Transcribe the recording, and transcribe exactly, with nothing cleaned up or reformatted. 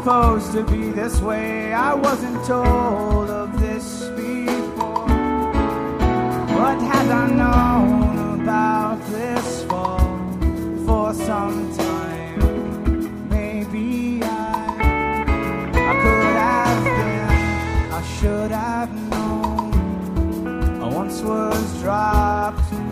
supposed to be this way. I wasn't told of this before. What had I known about this for, for some time? Maybe I, I could have been, I should have known. I once was dropped